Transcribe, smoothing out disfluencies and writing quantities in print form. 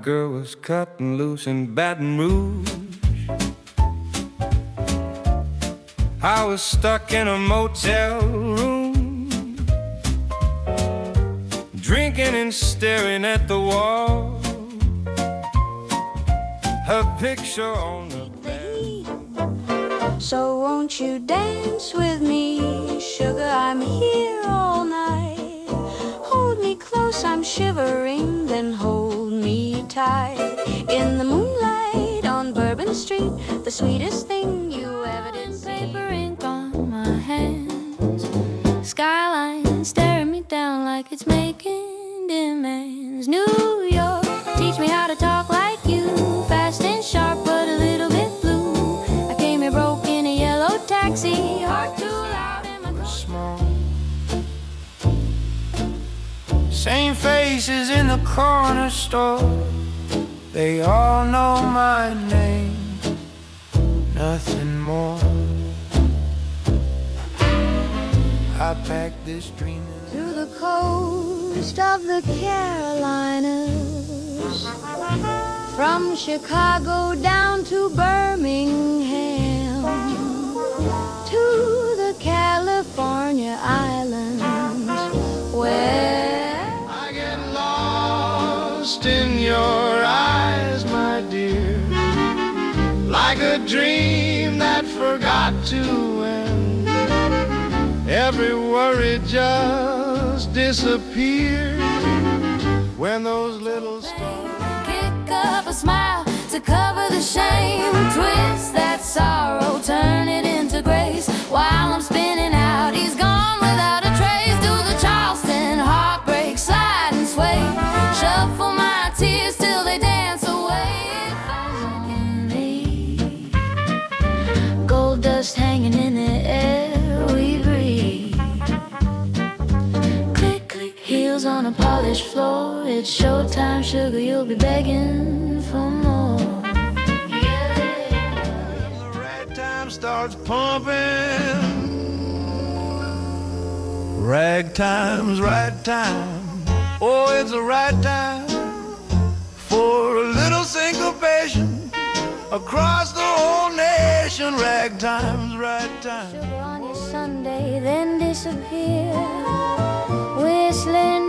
girl was cutting loose in Baton Rouge. I was stuck in a motel room, drinking and staring at the wall, her picture on the bed. So won't you dance with me, sugar, I'm here all night. Hold me close, I'm shivering, then hold me tight. In the moonlight on Bourbon Street, the sweetest thing you ever did see. Paper ink on my hands, skyline staring me down like it's making demands. New York, teach me how to talk like you, fast and sharp but a little bit blue. I came here broke in a yellow taxi, heart too loud and my small. Same faces in the corner store, they all know my name, nothing more. I packed this dream to the coast of the Carolinas, from Chicago down to Birmingham, to the California islands, where I get lost in your eyes, my dear, like a dream that forgot to end. Every worry just disappeared when those little stars kick up a smile to cover the shame, twist that sorrow, turn it into grace. While I'm spinning out, he's gone without a trace. Do the Charleston heartbreak, slide and sway, shuffle my tears till they dance away. On me, gold dust hanging in the air, we breathe. Click, click, heels on a polished floor. It's showtime, sugar, you'll be begging for more. the ragtime starts pumping. Ragtime's right time. Oh, it's the right time for a little syncopation across the whole nation. Ragtime's right time. Sugar on your Sunday, then disappear, whistling